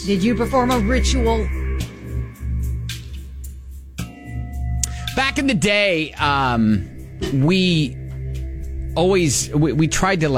Did you perform a ritual? Back in the day, we tried to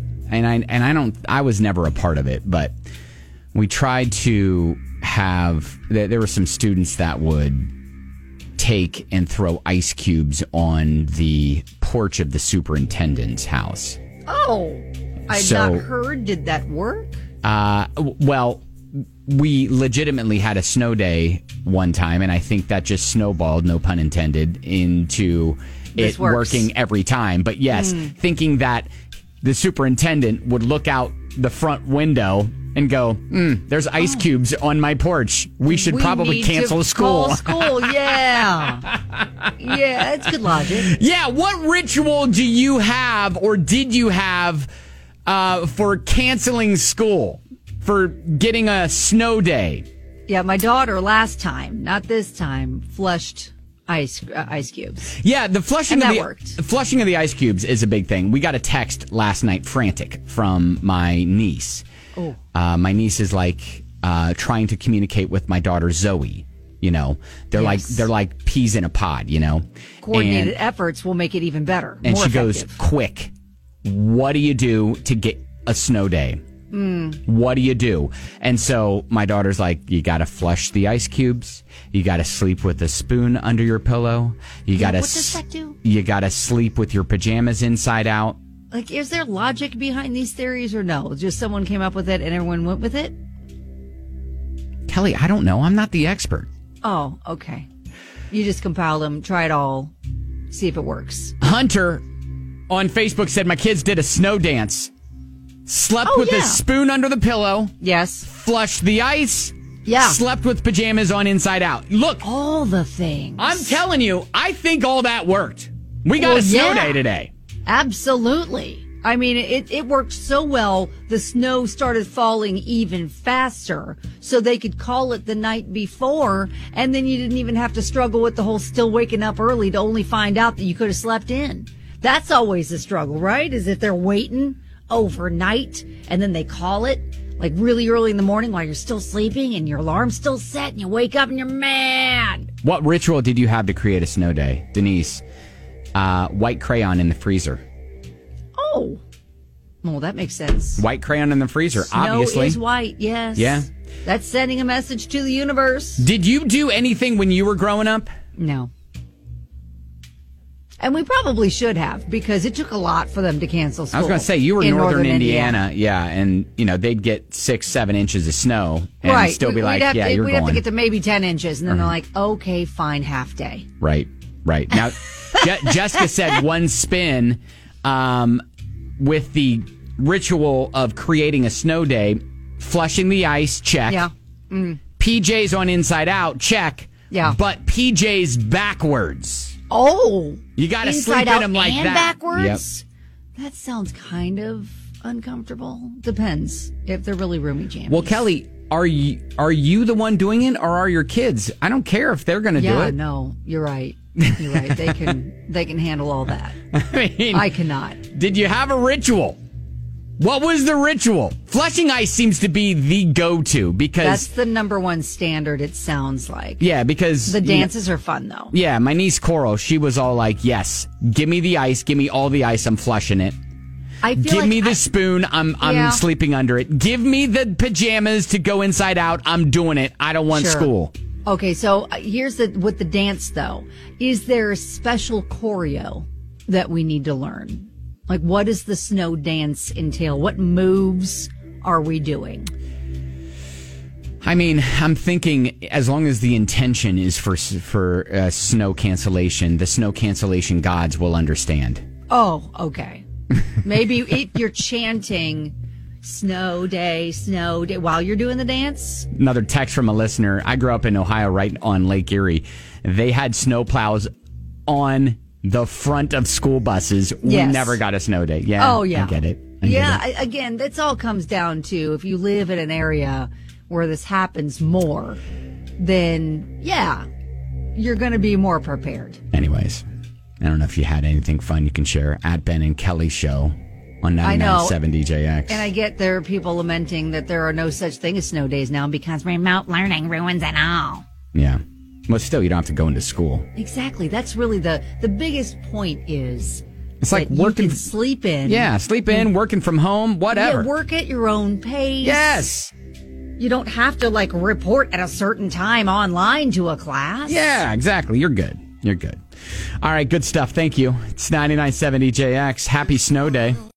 I was never a part of it, but we tried to have, there were some students that would take and throw ice cubes on the porch of the superintendent's house. Oh, I've not heard. Did that work? Well, we legitimately had a snow day one time, and I think that just snowballed, no pun intended, into it working every time. But yes, thinking that the superintendent would look out the front window and go, there's ice cubes on my porch. We should probably cancel school. Call school, yeah. Yeah, it's good logic. Yeah, what ritual do you have or did you have for canceling school? For getting a snow day? Yeah, my daughter last time, not this time, flushed ice cubes. Yeah, the flushing and of that worked. Flushing of the ice cubes is a big thing. We got a text last night, frantic, from my niece. Oh, my niece is like trying to communicate with my daughter Zoe. You know, they're like peas in a pod. You know, coordinated efforts will make it even better. And more she effective. goes, "Quick, what do you do to get a snow day?" What do you do? And so my daughter's like, you got to flush the ice cubes. You got to sleep with a spoon under your pillow. What does that do? You got to sleep with your pajamas inside out. Like, is there logic behind these theories or no? Just someone came up with it and everyone went with it? Kelly, I don't know. I'm not the expert. Oh, okay. You just compile them, try it all, see if it works. Hunter on Facebook said, my kids did a snow dance. Slept with a spoon under the pillow. Yes. Flushed the ice. Yeah. Slept with pajamas on inside out. Look. All the things. I'm telling you, I think all that worked. We got a snow day today. Absolutely. I mean, it worked so well, the snow started falling even faster, so they could call it the night before, and then you didn't even have to struggle with the whole still waking up early to only find out that you could have slept in. That's always the struggle, right? Is if they're waiting overnight and then they call it like really early in the morning while you're still sleeping and your alarm's still set and you wake up and you're mad. What ritual did you have to create a snow day, Denise? White crayon in the freezer. Oh, well, that makes sense. White crayon in the freezer, Snow obviously. is white, yes. Yeah. That's sending a message to the universe. Did you do anything when you were growing up? No. And we probably should have, because it took a lot for them to cancel school. I was going to say, you were in northern Indiana. Yeah, and, you know, they'd get 6-7 inches of snow and still be like, you're going. We'd have to get to maybe 10 inches, and then they're like, okay, fine, half day. Right. Now, Jessica said one spin with the ritual of creating a snow day, flushing the ice, check. Yeah. PJs on inside out, check. Yeah. But PJs backwards. Oh, you got to sleep in them like and that. Backwards? Yep. That sounds kind of uncomfortable. Depends if they're really roomy jammies. Well, Kelly, are you the one doing it, or are your kids? I don't care if they're going to do it. Yeah, no, you're right. You're right. They can handle all that. I mean, I cannot. Did you have a ritual? What was the ritual? Flushing ice seems to be the go-to because... That's the number one standard, it sounds like. Yeah, because... The dances are fun, though. Yeah, my niece Coral, she was all like, yes, give me the ice, give me all the ice, I'm flushing it. Give me the spoon, I'm sleeping under it. Give me the pajamas to go inside out, I'm doing it. I don't want school. Okay, so here's with the dance, though. Is there a special choreo that we need to learn? Like, what does the snow dance entail? What moves are we doing? I mean, I'm thinking as long as the intention is for snow cancellation, the snow cancellation gods will understand. Oh, okay. Maybe you're chanting snow day while you're doing the dance. Another text from a listener. I grew up in Ohio, right on Lake Erie. They had snow plows on the front of school buses. Yes. We never got a snow day. Yeah. Oh, yeah. I get it. Again, that's all comes down to if you live in an area where this happens more, then, yeah, you're going to be more prepared. Anyways, I don't know if you had anything fun you can share at Ben and Kelly Show on 99.7 DJX. And I get there are people lamenting that there are no such thing as snow days now because remote learning ruins it all. Yeah. Well, still, you don't have to go into school. Exactly. That's really the biggest point is it's like working. You can sleep in. Yeah, sleep in, working from home, whatever. Yeah, work at your own pace. Yes. You don't have to, report at a certain time online to a class. Yeah, exactly. You're good. You're good. All right, good stuff. Thank you. It's 99.7 DJX. Happy snow day.